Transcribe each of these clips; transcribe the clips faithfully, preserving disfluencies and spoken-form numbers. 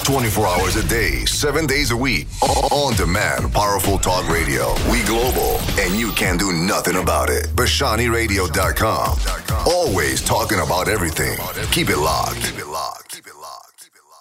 twenty-four hours a day, seven days a week. On demand, powerful talk radio. We global, and you can do nothing about it. Bashani Radio dot com. Always talking about everything. Keep it locked. Keep it locked. Keep it locked. Keep it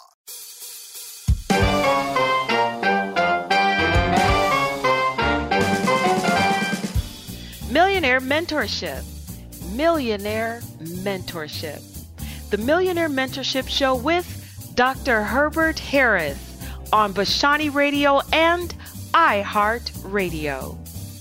locked. Millionaire Mentorship. Millionaire Mentorship. The Millionaire Mentorship Show with Doctor Herbert Harris on Bashani Radio and iHeart Radio.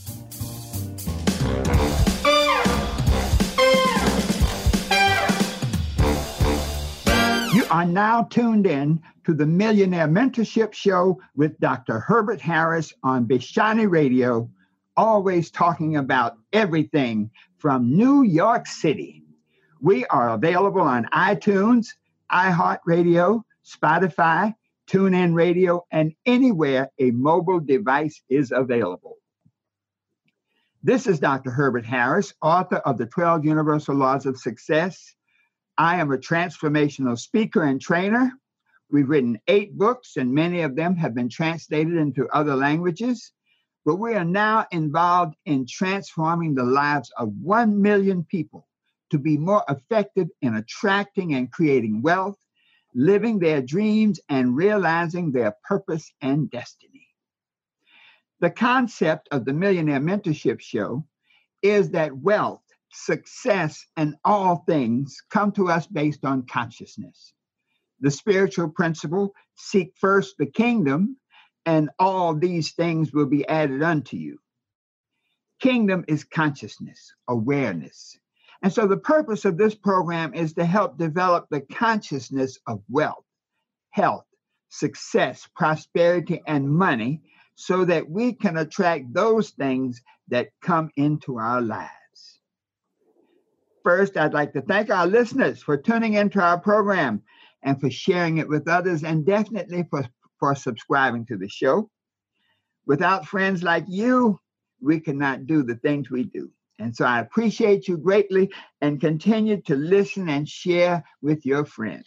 You are now tuned in to the Millionaire Mentorship Show with Doctor Herbert Harris on Bashani Radio, always talking about everything from New York City. We are available on iTunes, iHeartRadio, Spotify, TuneIn Radio, and anywhere a mobile device is available. This is Doctor Herbert Harris, author of the twelve Universal Laws of Success. I am a transformational speaker and trainer. We've written eight books, and many of them have been translated into other languages. But we are now involved in transforming the lives of one million people to be more effective in attracting and creating wealth, living their dreams, and realizing their purpose and destiny. The concept of the Millionaire Mentorship Show is that wealth, success, and all things come to us based on consciousness. The spiritual principle, seek first the kingdom, and all these things will be added unto you. Kingdom is consciousness, awareness. And so the purpose of this program is to help develop the consciousness of wealth, health, success, prosperity, and money so that we can attract those things that come into our lives. First, I'd like to thank our listeners for tuning into our program and for sharing it with others, and definitely for, for subscribing to the show. Without friends like you, we cannot do the things we do. And so I appreciate you greatly, and continue to listen and share with your friends.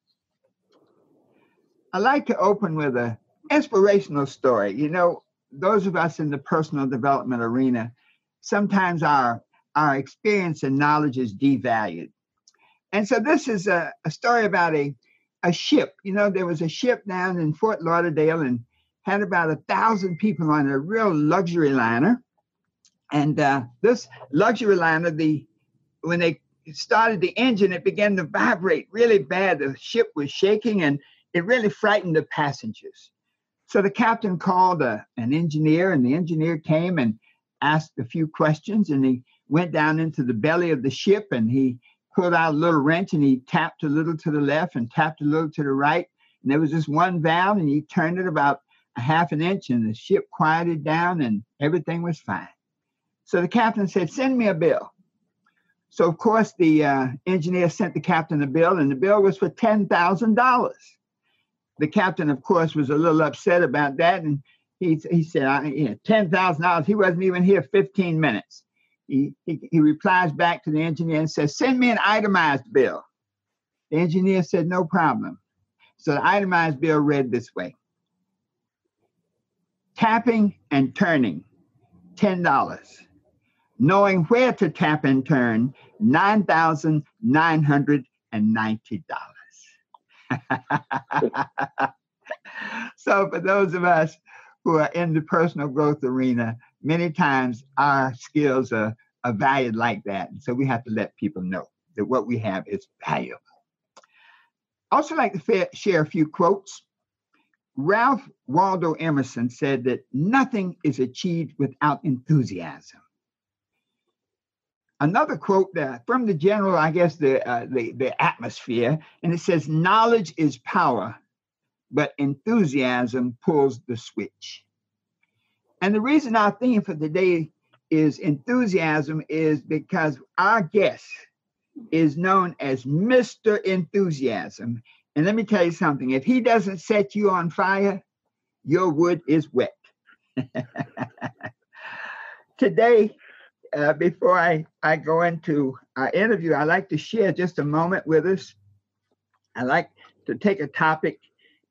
I like to open with an inspirational story. You know, those of us in the personal development arena, sometimes our, our experience and knowledge is devalued. And so this is a, a story about a, a ship. You know, there was a ship down in Fort Lauderdale and had about a thousand people on a real luxury liner. And uh, this luxury liner, the when they started the engine, it began to vibrate really bad. The ship was shaking, and it really frightened the passengers. So the captain called a, an engineer, and the engineer came and asked a few questions, and he went down into the belly of the ship, and he pulled out a little wrench, and he tapped a little to the left and tapped a little to the right. And there was this one valve, and he turned it about a half an inch, and the ship quieted down, and everything was fine. So the captain said, send me a bill. So, of course, the uh, engineer sent the captain a bill, and the bill was for ten thousand dollars. The captain, of course, was a little upset about that, and he, he said, I, yeah, ten thousand dollars. He wasn't even here fifteen minutes. He, he, he replies back to the engineer and says, send me an itemized bill. The engineer said, no problem. So the itemized bill read this way. Tapping and turning, ten dollars. Knowing where to tap and turn, nine thousand nine hundred ninety dollars. So for those of us who are in the personal growth arena, many times our skills are, are valued like that. And so we have to let people know that what we have is valuable. I also like to fa- share a few quotes. Ralph Waldo Emerson said that nothing is achieved without enthusiasm. Another quote uh, from the general, I guess, the, uh, the, the atmosphere, and it says, knowledge is power, but enthusiasm pulls the switch. And the reason our theme for today is enthusiasm is because our guest is known as Mister Enthusiasm. And let me tell you something, if he doesn't set you on fire, your wood is wet. Today, uh, before I, I go into our interview, I'd like to share just a moment with us. I like to take a topic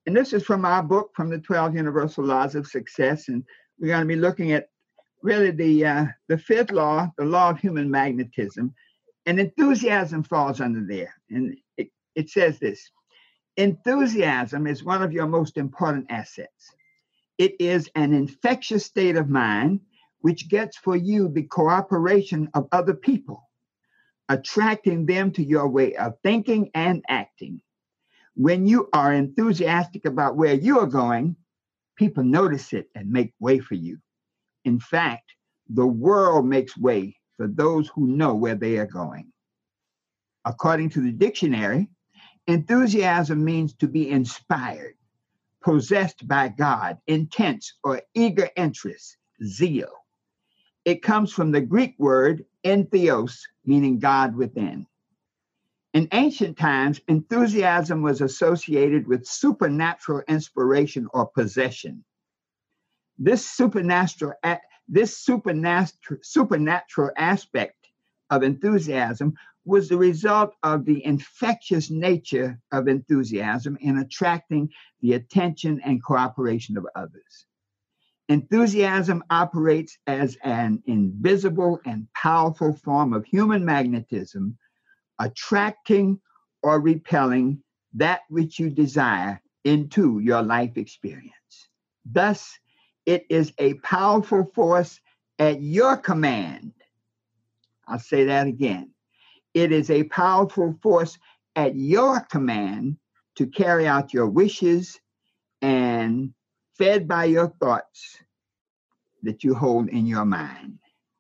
And this is from our book, From the twelve Universal Laws of Success. And we're going to be looking at really the uh, the fifth law, the law of human magnetism. And enthusiasm falls under there. And it, it says this: enthusiasm is one of your most important assets. It is an infectious state of mind which gets for you the cooperation of other people, attracting them to your way of thinking and acting. When you are enthusiastic about where you are going, people notice it and make way for you. In fact, the world makes way for those who know where they are going. According to the dictionary, enthusiasm means to be inspired, possessed by God, intense or eager interest, zeal. It comes from the Greek word entheos, meaning God within. In ancient times, enthusiasm was associated with supernatural inspiration or possession. This supernatural, this supernatural, supernatural aspect of enthusiasm was the result of the infectious nature of enthusiasm in attracting the attention and cooperation of others. Enthusiasm operates as an invisible and powerful form of human magnetism, attracting or repelling that which you desire into your life experience. Thus, it is a powerful force at your command. I'll say that again. It is a powerful force at your command to carry out your wishes and fed by your thoughts that you hold in your mind.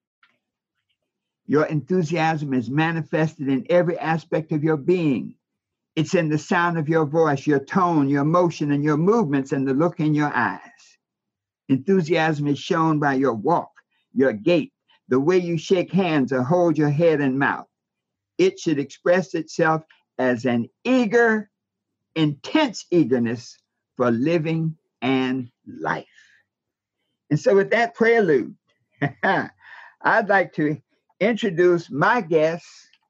Your enthusiasm is manifested in every aspect of your being. It's in the sound of your voice, your tone, your motion, and your movements, and the look in your eyes. Enthusiasm is shown by your walk, your gait, the way you shake hands or hold your head and mouth. It should express itself as an eager, intense eagerness for living and life. And so with that prelude, I'd like to introduce my guest,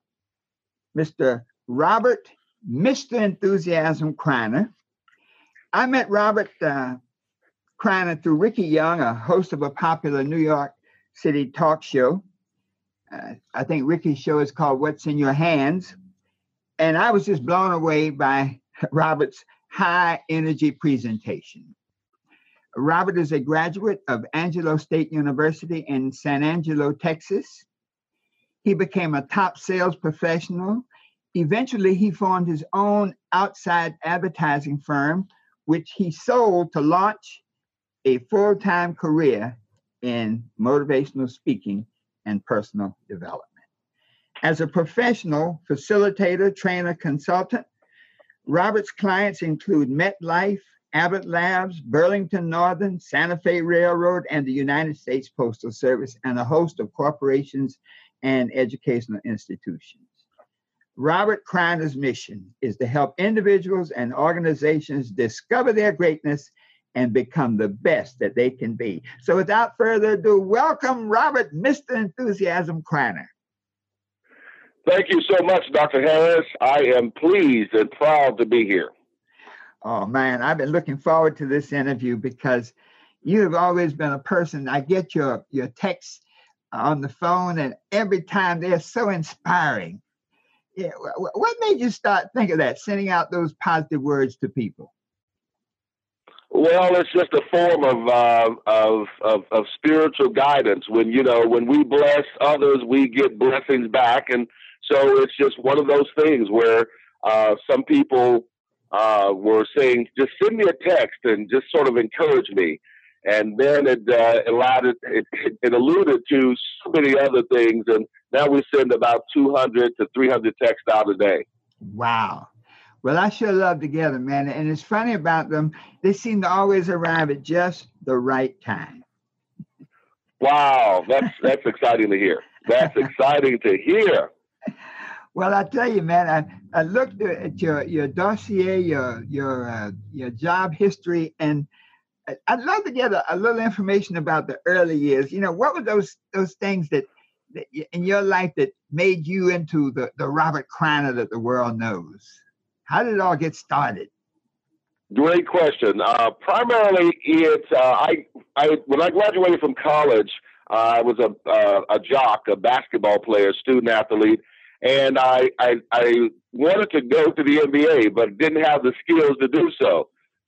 Mister Robert, Mister Enthusiasm Kreiner. I met Robert uh, Kreiner through Ricky Young, a host of a popular New York City talk show. Uh, I think Ricky's show is called What's in Your Hands. And I was just blown away by Robert's high energy presentation. Robert is a graduate of Angelo State University in San Angelo, Texas. He became a top sales professional. Eventually, he formed his own outside advertising firm, which he sold to launch a full-time career in motivational speaking and personal development. As a professional facilitator, trainer, consultant, Robert's clients include MetLife, Abbott Labs, Burlington Northern, Santa Fe Railroad, and the United States Postal Service, and a host of corporations and educational institutions. Robert Kreiner's mission is to help individuals and organizations discover their greatness and become the best that they can be. So without further ado, welcome Robert, Mister Enthusiasm Kreiner. Thank you so much, Doctor Harris. I am pleased and proud to be here. Oh man, I've been looking forward to this interview because you have always been a person, I get your, your texts on the phone and every time they're so inspiring. Yeah, what made you start thinking of that, sending out those positive words to people? Well, it's just a form of, uh, of of of spiritual guidance. When you know, when we bless others, we get blessings back, and so it's just one of those things where uh, some people uh, were saying, "Just send me a text and just sort of encourage me," and then it uh, allowed it, it it alluded to so many other things, and now we send about two hundred to three hundred texts out a day. Wow. Well, I sure love to get them, man. And it's funny about them, they seem to always arrive at just the right time. Wow, that's that's exciting to hear. That's exciting to hear. Well, I tell you, man, I, I looked at your, your dossier, your your uh, your job history, and I'd love to get a, a little information about the early years. You know, what were those those things that, that in your life that made you into the, the Robert Kreiner that the world knows? How did it all get started? Great question. Uh, primarily, it's uh, I, I when I graduated from college, uh, I was a uh, a jock, a basketball player, student athlete, and I, I I wanted to go to the N B A, but didn't have the skills to do so.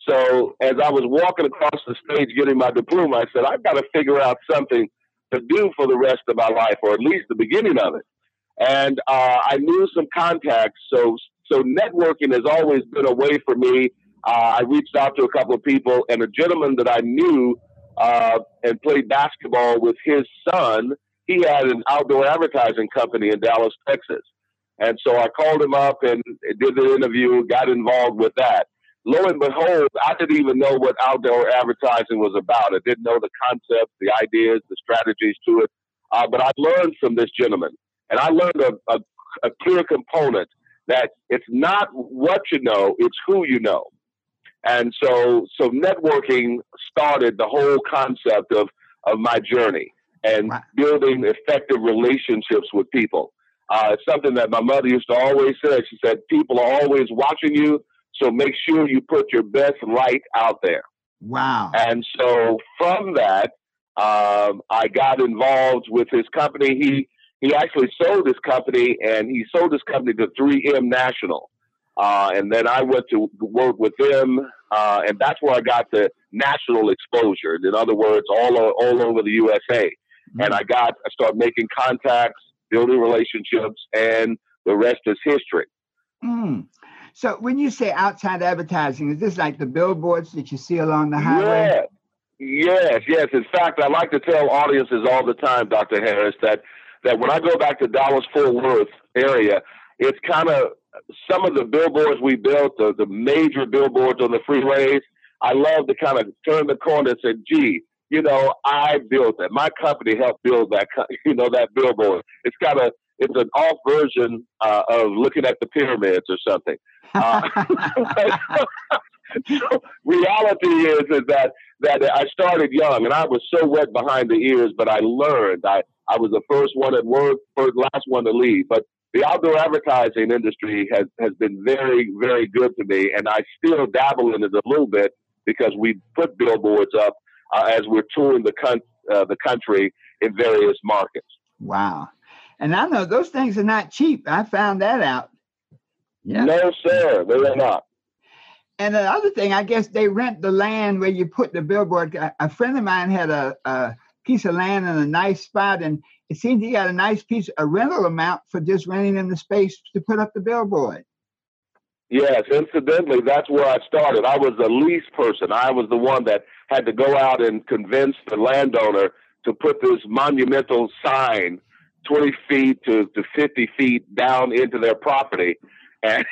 So as I was walking across the stage getting my diploma, I said, I've got to figure out something to do for the rest of my life, or at least the beginning of it. And uh, I knew some contacts, so so networking has always been a way for me. Uh, I reached out to a couple of people, and a gentleman that I knew uh, and played basketball with his son, he had an outdoor advertising company in Dallas, Texas. And so I called him up and did the interview, got involved with that. Lo and behold, I didn't even know what outdoor advertising was about. I didn't know the concepts, the ideas, the strategies to it. Uh, but I learned from this gentleman. And I learned a, a, a clear component that it's not what you know, it's who you know. And so so networking started the whole concept of, of my journey and wow. building effective relationships with people. Uh, it's something that my mother used to always say. She said, people are always watching you, so make sure you put your best light out there. Wow. And so from that, um, I got involved with his company. He he actually sold his company, and he sold his company to three M National. Uh, and then I went to work with them, uh, and that's where I got the national exposure. In other words, all all over the U S A. Mm-hmm. And I got I started making contacts, building relationships, and the rest is history. Mm. So when you say outside advertising, is this like the billboards that you see along the highway? Yeah. Yes, yes. In fact, I like to tell audiences all the time, Doctor Harris, that that when I go back to Dallas-Fort Worth area, it's kind of some of the billboards we built, the, the major billboards on the freeways. I love to kind of turn the corner and say, gee, you know, I built that. My company helped build that, you know, that billboard. It's got a, it's an off version uh, of looking at the pyramids or something. Uh, so reality is, is that, that I started young and I was so wet behind the ears, but I learned. I, I was the first one at work, first, last one to leave. But the outdoor advertising industry has, has been very, very good to me, and I still dabble in it a little bit because we put billboards up uh, as we're touring the, con- uh, the country in various markets. Wow. And I know those things are not cheap. I found that out. Yeah. No, sir, they are not. And the other thing, I guess they rent the land where you put the billboard. A friend of mine had a, a piece of land in a nice spot, and it seems he got a nice piece, a rental amount for just renting them the space to put up the billboard. Yes, incidentally, that's where I started. I was the lease person. I was the one that had to go out and convince the landowner to put this monumental sign twenty feet to, to fifty feet down into their property and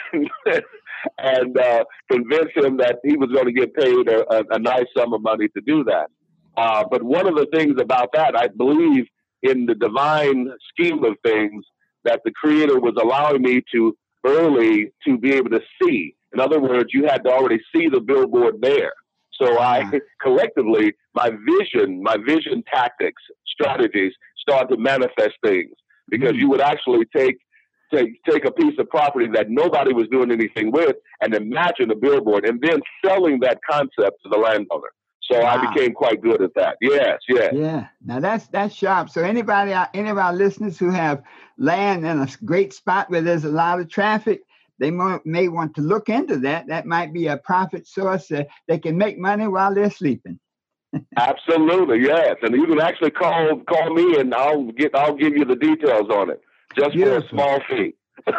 and uh, convince him that he was going to get paid a, a, a nice sum of money to do that. Uh, but one of the things about that, I believe in the divine scheme of things, that the Creator was allowing me to early to be able to see. In other words, you had to already see the billboard there. So I collectively, my vision, my vision tactics, strategies start to manifest things, because mm-hmm. you would actually take, take, take a piece of property that nobody was doing anything with and imagine a billboard and then selling that concept to the landowner. So wow. I became quite good at that. Yes, yes. Yeah. Now that's that's sharp. So anybody, any of our listeners who have land in a great spot where there's a lot of traffic, they may, may want to look into that. That might be a profit source. Uh, they can make money while they're sleeping. Absolutely, yes. And you can actually call call me, and I'll get I'll give you the details on it, just Beautiful. for a small fee.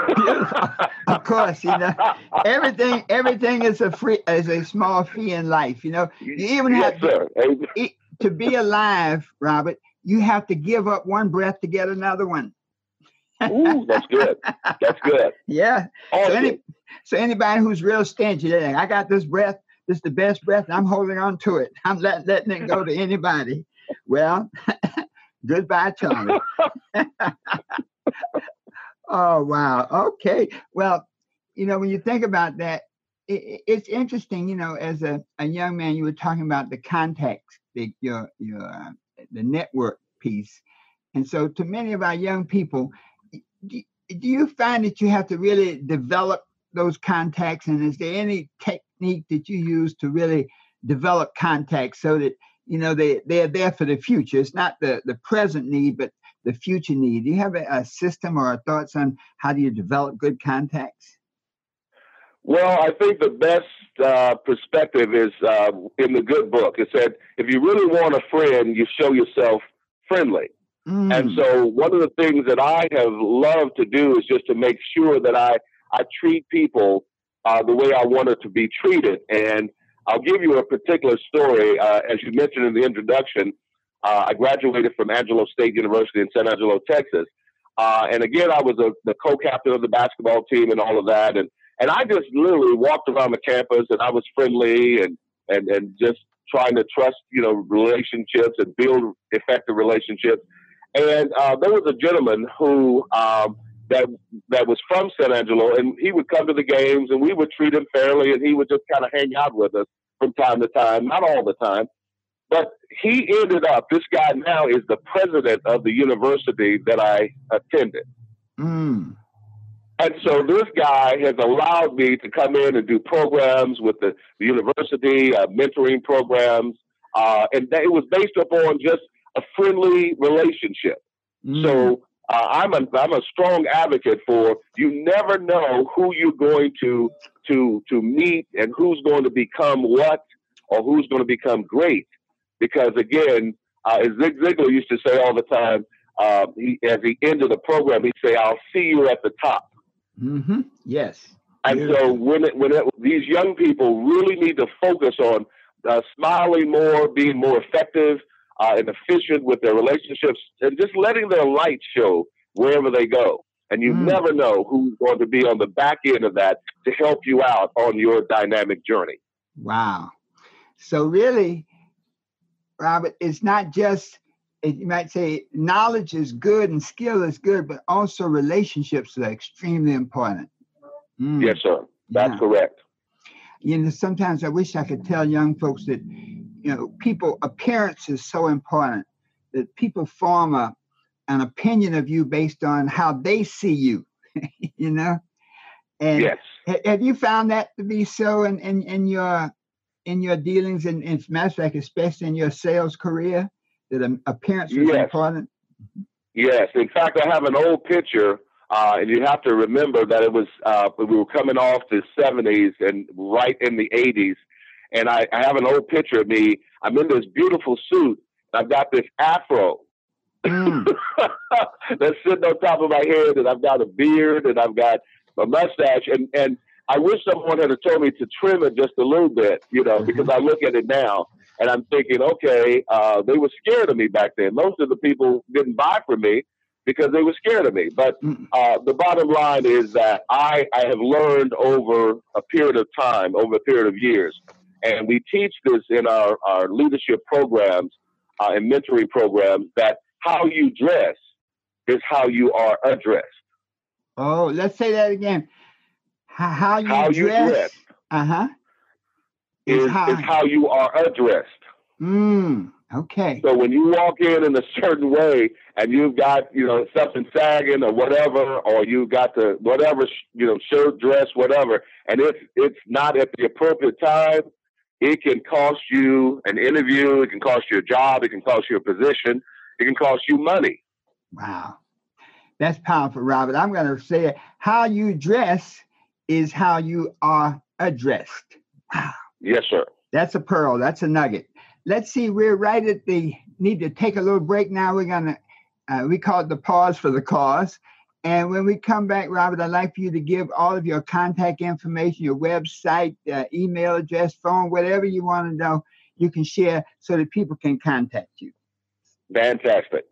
Of course, you know, everything everything is a free is a small fee in life. You know, you even yes, have to, it, to be alive, Robert. You have to give up one breath to get another one. Ooh, that's good. That's good. Yeah. Awesome. So, any, so anybody who's real stingy, they think, I got this breath. This is the best breath. I'm holding on to it. I'm let, letting it go to anybody. Well, goodbye, Charlie. Oh, wow. Okay. Well, you know, when you think about that, it, it's interesting, you know, as a, a young man, you were talking about the contacts, the, your, your, uh, the network piece. And so to many of our young people, do, do you find that you have to really develop those contacts? And is there any technique technique that you use to really develop contacts so that, you know, they, they're there for the future? It's not the, the present need, but the future need. Do you have a, a system or thoughts on how do you develop good contacts? Well, I think the best uh, perspective is uh, in the good book. It said, if you really want a friend, you show yourself friendly. Mm. And so one of the things that I have loved to do is just to make sure that I, I treat people uh, the way I wanted to be treated. And I'll give you a particular story. Uh, as you mentioned in the introduction, uh, I graduated from Angelo State University in San Angelo, Texas. Uh, and again, I was a, the co-captain of the basketball team and all of that. And And I just literally walked around the campus, and I was friendly and, and, and just trying to trust, you know, relationships and build effective relationships. And uh, there was a gentleman who um, that that was from San Angelo, and he would come to the games, and we would treat him fairly, and he would just kind of hang out with us from time to time, not all the time. But he ended up, this guy now is the president of the university that I attended. Mm. And so this guy has allowed me to come in and do programs with the, the university, uh, mentoring programs. Uh, and that, it was based upon just a friendly relationship. Mm. So uh, I'm, a, I'm a strong advocate for, you never know who you're going to, to, to meet and who's going to become what or who's going to become great. Because again, uh, as Zig Ziglar used to say all the time, uh, he, at the end of the program, he'd say, I'll see you at the top. Mm-hmm. Yes. And so when it, when it, these young people really need to focus on uh, smiling more, being more effective uh, and efficient with their relationships, and just letting their light show wherever they go. And you mm. never know who's going to be on the back end of that to help you out on your dynamic journey. Wow. So really, Robert, it's not just, you might say knowledge is good and skill is good, but also relationships are extremely important. Mm. Yes, sir. That's yeah. correct. You know, sometimes I wish I could tell young folks that, you know, people, appearance is so important, that people form a, an opinion of you based on how they see you, you know? And yes. Have you found that to be so in, in, in your in your dealings, and in, in matter of fact, especially in your sales career, that appearance is yes. important? Yes. In fact, I have an old picture, uh, and you have to remember that it was, uh, we were coming off the seventies and right in the eighties. And I, I have an old picture of me. I'm in this beautiful suit. I've got this afro mm. that's sitting on top of my head, and I've got a beard, and I've got a mustache. And, and I wish someone had told me to trim it just a little bit, you know, mm-hmm. because I look at it now. And I'm thinking, okay, uh, they were scared of me back then. Most of the people didn't buy from me because they were scared of me. But uh, the bottom line is that I, I have learned over a period of time, over a period of years, and we teach this in our, our leadership programs uh, and mentoring programs, that how you dress is how you are addressed. Oh, let's say that again. How, how you how dress, you dress uh-huh. Is, how, is how you are addressed. Mm, okay. So when you walk in in a certain way and you've got, you know, something sagging or whatever, or you got the whatever, you know, shirt, dress, whatever, and it's, it's not at the appropriate time, it can cost you an interview, it can cost you a job, it can cost you a position, it can cost you money. Wow. That's powerful, Robert. I'm going to say it. How you dress is how you are addressed. Wow. Yes, sir. That's a pearl. That's a nugget. Let's see. We're right at the need to take a little break now. We're going to, uh, we call it the pause for the cause. And when we come back, Robert, I'd like for you to give all of your contact information, your website, uh, email address, phone, whatever you want to know, you can share so that people can contact you. Fantastic.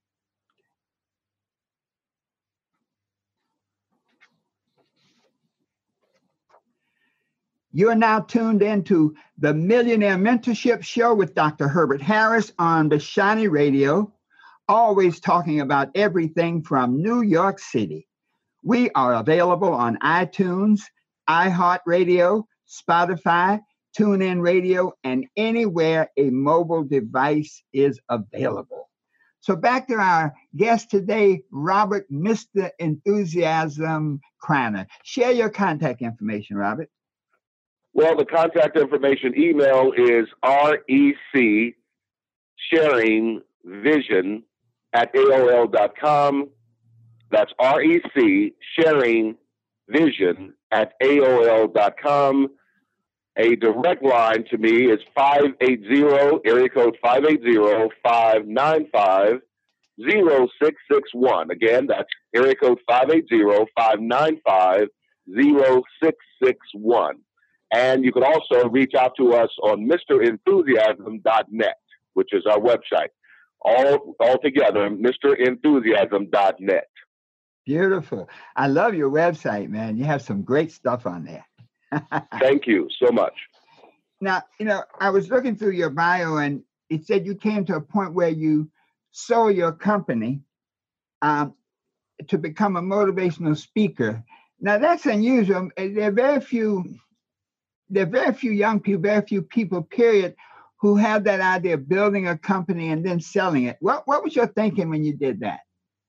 You are now tuned into the Millionaire Mentorship Show with Doctor Herbert Harris on Bashani Radio, always talking about everything from New York City. We are available on iTunes, iHeartRadio, Spotify, TuneIn Radio, and anywhere a mobile device is available. So back to our guest today, Robert, Mister Enthusiasm Kreiner. Share your contact information, Robert. Well, the contact information email is rec sharing vision at A O L dot com. That's rec sharing vision at A O L dot com. A direct line to me is five eight zero, area code five eight zero, five nine five, zero six six one. Again, that's area code five eight zero, five nine five, zero six six one. And you can also reach out to us on Mister Enthusiasm dot net, which is our website. All, all together, Mister Enthusiasm dot net. Beautiful. I love your website, man. You have some great stuff on there. Thank you so much. Now, you know, I was looking through your bio and it said you came to a point where you sold your company um, to become a motivational speaker. Now, that's unusual. There are very few, there are very few young people, very few people, period, who have that idea of building a company and then selling it. What, what was your thinking when you did that?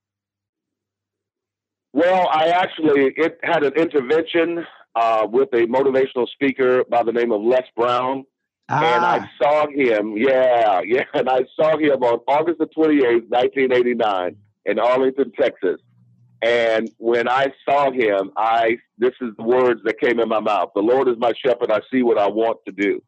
Well, I actually it had an intervention uh, with a motivational speaker by the name of Les Brown. Ah. And I saw him, yeah, yeah, and I saw him on August the twenty-eighth, nineteen eighty-nine in Arlington, Texas. And when I saw him, I this is the words that came in my mouth. The Lord is my shepherd. I see what I want to do.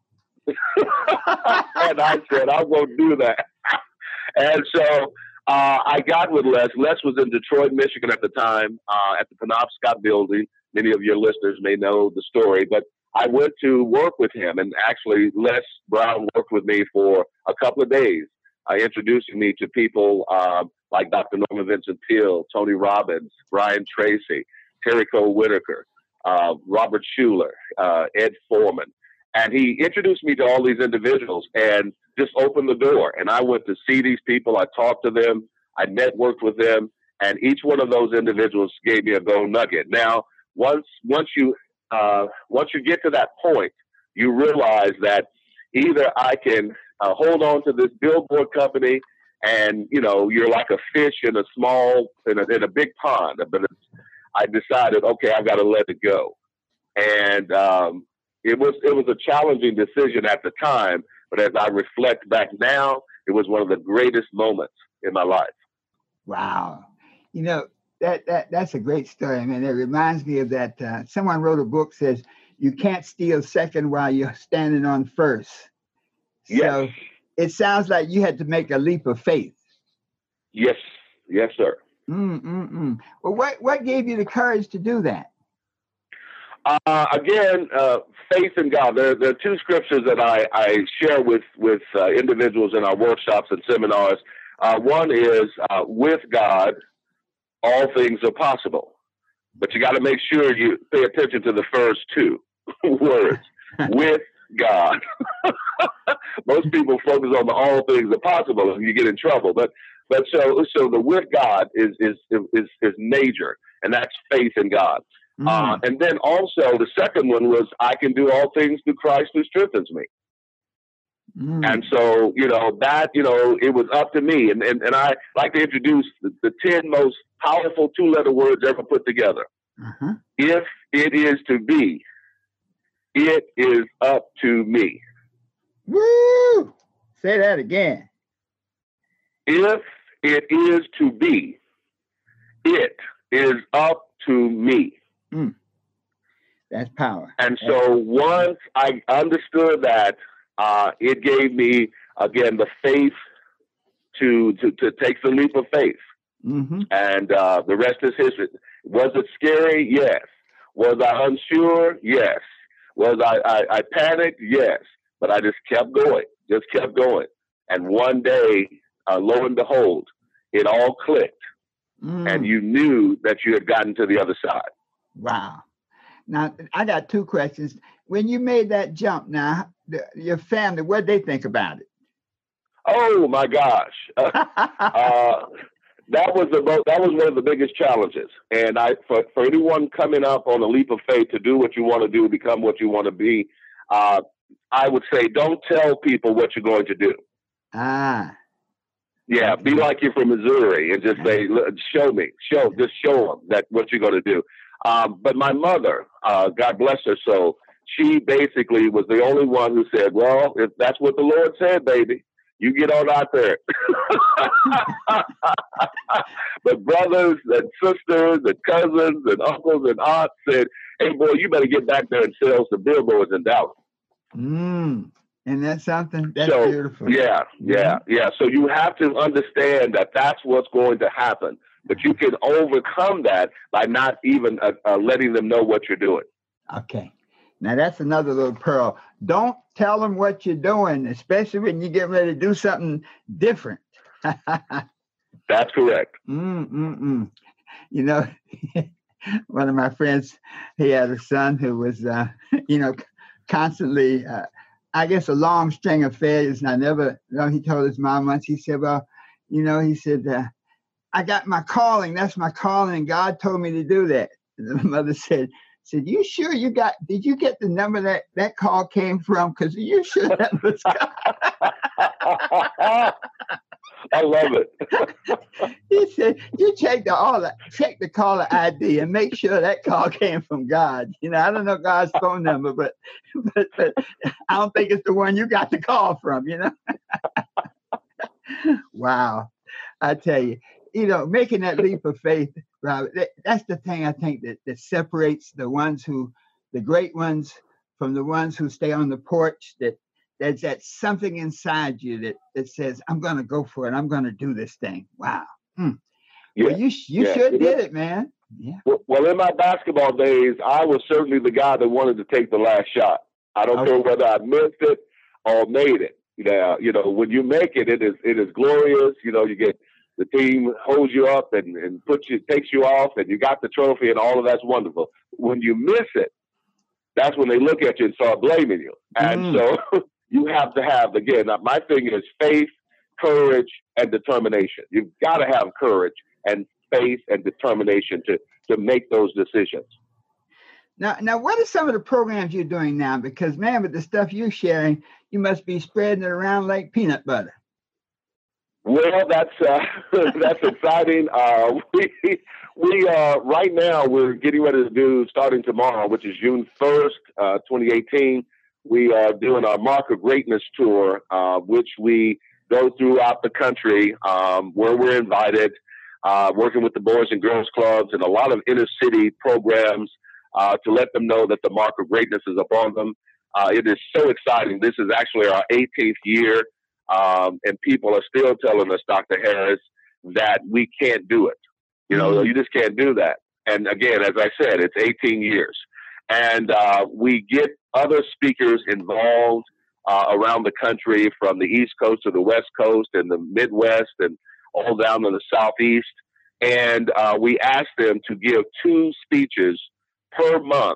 And I said, I won't do that. And so uh, I got with Les. Les was in Detroit, Michigan at the time, uh, at the Penobscot building. Many of your listeners may know the story, but I went to work with him, and actually Les Brown worked with me for a couple of days, uh, introducing me to people um, like Doctor Norman Vincent Peale, Tony Robbins, Brian Tracy, Terry Cole Whitaker, uh, Robert Schuller, uh, Ed Foreman. And he introduced me to all these individuals and just opened the door. And I went to see these people. I talked to them. I networked with them. And each one of those individuals gave me a gold nugget. Now, once once you uh, once you get to that point, you realize that either I can uh, hold on to this billboard company and, you know, you're like a fish in a small, in a, in a big pond. But it's, I decided, okay, I've got to let it go. And, um, It was it was a challenging decision at the time, but as I reflect back now, it was one of the greatest moments in my life. Wow. You know, that that that's a great story. I mean, it reminds me of that. Uh, someone wrote a book says, you can't steal second while you're standing on first. Yes. So it sounds like you had to make a leap of faith. Yes. Yes, sir. Mm-mm-mm. Well, what, what gave you the courage to do that? Uh, again, uh, faith in God. There, there are two scriptures that I, I share with, with uh, individuals in our workshops and seminars. Uh, one is, uh, with God, all things are possible. But you got to make sure you pay attention to the first two words. With God. Most people focus on the all things are possible and you get in trouble. But but so so the with God is is is, is major, and that's faith in God. Mm. Uh, and then also the second one was, I can do all things through Christ who strengthens me. Mm. And so, you know, that, you know, it was up to me. And, and, and I like to introduce the, the ten most powerful two-letter words ever put together. Uh-huh. If it is to be, it is up to me. Woo! Say that again. If it is to be, it is up to me. Mm. That's power. And so once I understood that, uh, it gave me, again, the faith to, to, to take the leap of faith. Mm-hmm. And uh, the rest is history. Was it scary? Yes. Was I unsure? Yes. Was I, I, I panicked? Yes. But I just kept going, just kept going. And one day, uh, lo and behold, it all clicked. Mm. And you knew that you had gotten to the other side. Wow. Now, I got two questions. When you made that jump now, the, your family, what did they think about it? Oh, my gosh. uh, that was the that was one of the biggest challenges. And I, for, for anyone coming up on a leap of faith to do what you want to do, become what you want to be, uh, I would say, don't tell people what you're going to do. Ah. Yeah, be like you're from Missouri and just say, show me, show, just show them that what you're going to do. Um, but my mother, uh, God bless her soul, she basically was the only one who said, well, if that's what the Lord said, baby, you get on out there. But brothers and sisters and cousins and uncles and aunts said, hey, boy, you better get back there and sell some billboards in Dallas. Mm. And that's something? That's so, beautiful. Yeah, yeah, mm-hmm. yeah. So you have to understand that that's what's going to happen. But you can overcome that by not even uh, uh, letting them know what you're doing. Okay. Now, that's another little pearl. Don't tell them what you're doing, especially when you get ready to do something different. That's correct. Mm-mm-mm. You know, one of my friends, he had a son who was, uh, you know, constantly, uh, I guess, a long string of failures. And I never, you know, he told his mom once, he said, well, you know, he said, uh, I got my calling. That's my calling. And God told me to do that. And the mother said, said, you sure you got, did you get the number that that call came from? Because you sure that was God. I love it. He said, you check the all the, check the caller I D and make sure that call came from God. You know, I don't know God's phone number, but but, but I don't think it's the one you got the call from, you know. Wow. I tell you, you know, making that leap of faith, Robert, that, that's the thing I think that, that separates the ones who, the great ones from the ones who stay on the porch, that there's that something inside you that, that says, I'm going to go for it. I'm going to do this thing. Wow. Hmm. Yeah. Well, you, you yeah. sure did it, man. Yeah. Well, well, in my basketball days, I was certainly the guy that wanted to take the last shot. I don't okay. care whether I missed it or made it. Yeah, you know, when you make it, it is it is glorious. You know, you get the team holds you up and, and puts you takes you off, and you got the trophy, and all of that's wonderful. When you miss it, that's when they look at you and start blaming you. And mm. so you have to have, again, my thing is faith, courage, and determination. You've got to have courage and faith and determination to to make those decisions. Now, now, what are some of the programs you're doing now? Because, man, with the stuff you're sharing, you must be spreading it around like peanut butter. Well, that's uh, that's exciting. Uh, we we uh, right now we're getting ready to do, starting tomorrow, which is June first, uh, twenty eighteen. We are doing our Mark of Greatness tour, uh, which we go throughout the country, um, where we're invited, uh, working with the Boys and Girls Clubs and a lot of inner city programs. Uh, to let them know that the Mark of Greatness is upon them. Uh, it is so exciting. This is actually our eighteenth year, um, and people are still telling us, Doctor Harris, that we can't do it. You know, mm-hmm. you just can't do that. And again, as I said, it's eighteen years. And uh, we get other speakers involved uh, around the country, from the East Coast to the West Coast and the Midwest and all down to the Southeast. And uh, we ask them to give two speeches per month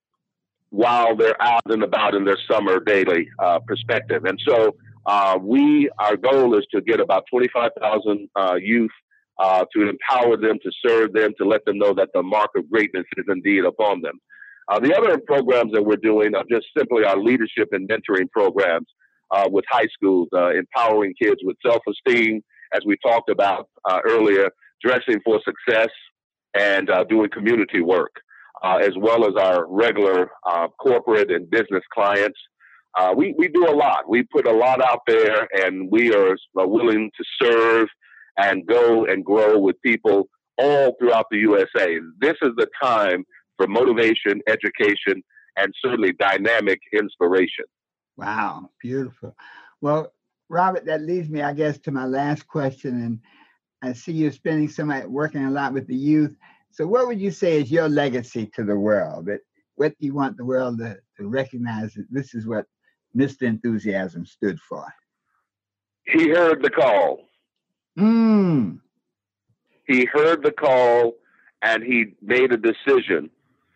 while they're out and about in their summer daily uh, perspective. And so uh, we, our goal is to get about twenty-five thousand uh, youth uh, to empower them, to serve them, to let them know that the Mark of Greatness is indeed upon them. Uh, the other programs that we're doing are just simply our leadership and mentoring programs uh, with high schools, uh, empowering kids with self-esteem, as we talked about uh, earlier, dressing for success, and uh, doing community work. Uh, as well as our regular uh, corporate and business clients. Uh, we, we do a lot. We put a lot out there, and we are uh, willing to serve and go and grow with people all throughout the U S A. This is the time for motivation, education, and certainly dynamic inspiration. Wow, beautiful. Well, Robert, that leads me, I guess, to my last question. And I see you spending some time working a lot with the youth. So what would you say is your legacy to the world? That what do you want the world to, to recognize that this is what Mister Enthusiasm stood for? He heard the call. Mm. He heard the call, and he made a decision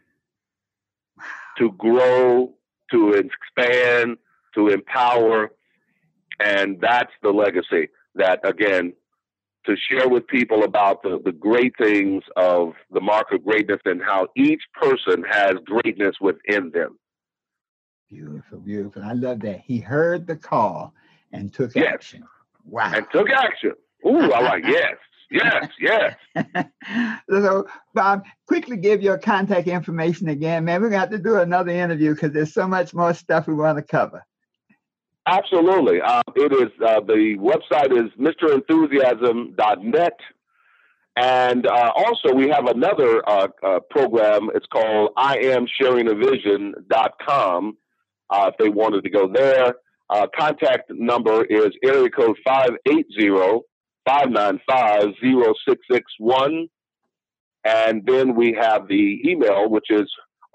to grow, to expand, to empower. And that's the legacy that, again, to share with people about the, the great things of the Mark of Greatness and how each person has greatness within them. Beautiful, beautiful. I love that. He heard the call and took yes. action. Wow. And took action. Ooh, I like, yes. yes, yes. So, Bob, quickly give your contact information again, man. We're going to have to do another interview because there's so much more stuff we want to cover. Absolutely. Uh, it is, uh, the website is Mister Enthusiasm dot net. And uh, also we have another uh, uh, program. It's called I am sharing a vision dot com. Uh, if they wanted to go there, uh, contact number is area code five eight zero, five nine five, zero six six one. And then we have the email, which is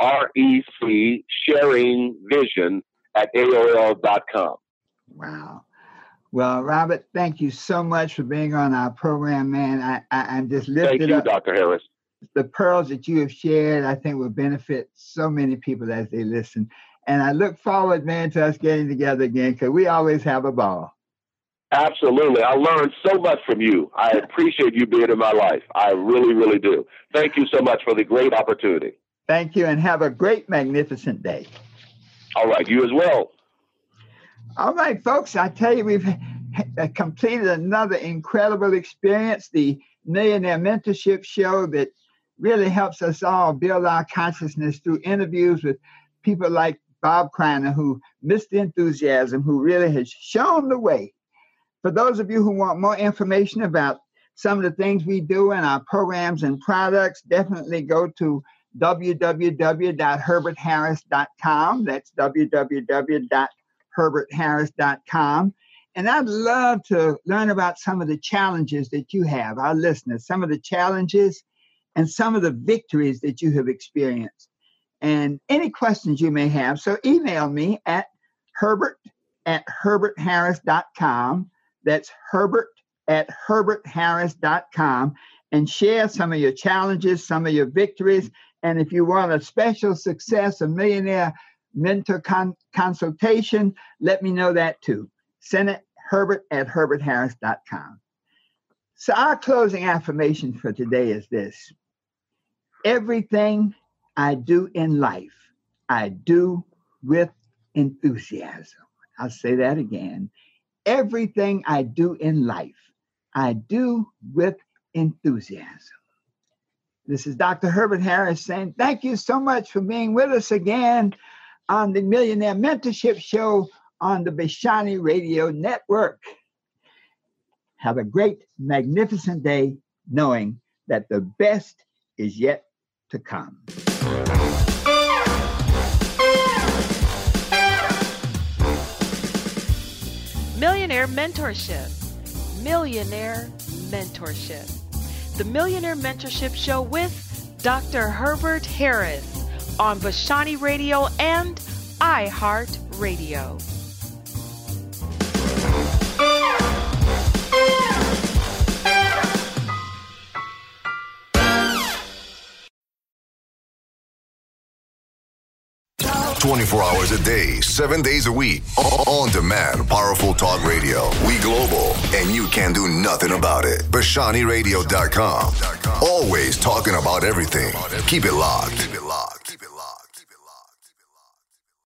recsharingvision at A O L dot com. Wow. Well, Robert, thank you so much for being on our program, man. I, I, I'm just lifted Thank you, up. Doctor Harris. The pearls that you have shared, I think, will benefit so many people as they listen. And I look forward, man, to us getting together again because we always have a ball. Absolutely. I learned so much from you. I appreciate you being in my life. I really, really do. Thank you so much for the great opportunity. Thank you, and have a great, magnificent day. All right. You as well. All right, folks, I tell you, we've completed another incredible experience, the Millionaire Mentorship Show that really helps us all build our consciousness through interviews with people like Bob Kreiner, who Mister Enthusiasm, who really has shown the way. For those of you who want more information about some of the things we do in our programs and products, definitely go to w w w dot herbert harris dot com. That's w w w dot herbert harris dot com. And I'd love to learn about some of the challenges that you have, our listeners, some of the challenges and some of the victories that you have experienced. And any questions you may have, so email me at herbert at herbert harris dot com. That's herbert at herbert harris dot com, and share some of your challenges, some of your victories. And if you want a special success, a millionaire mentor con- consultation, let me know that too. Send it herbert at herbert harris dot com. So our closing affirmation for today is this: everything I do in life, I do with enthusiasm. I'll say that again. Everything I do in life, I do with enthusiasm. This is Doctor Herbert Harris saying thank you so much for being with us again on the Millionaire Mentorship Show on the Vishani Radio Network. Have a great, magnificent day knowing that the best is yet to come. Millionaire Mentorship. Millionaire Mentorship. The Millionaire Mentorship Show with Doctor Herbert Harris on Vishani Radio and iHeartRadio. twenty-four hours a day, seven days a week. On demand, powerful talk radio. We global, and you can do nothing about it. Vishani Radio dot com. Always talking about everything. Keep it locked. Keep it locked.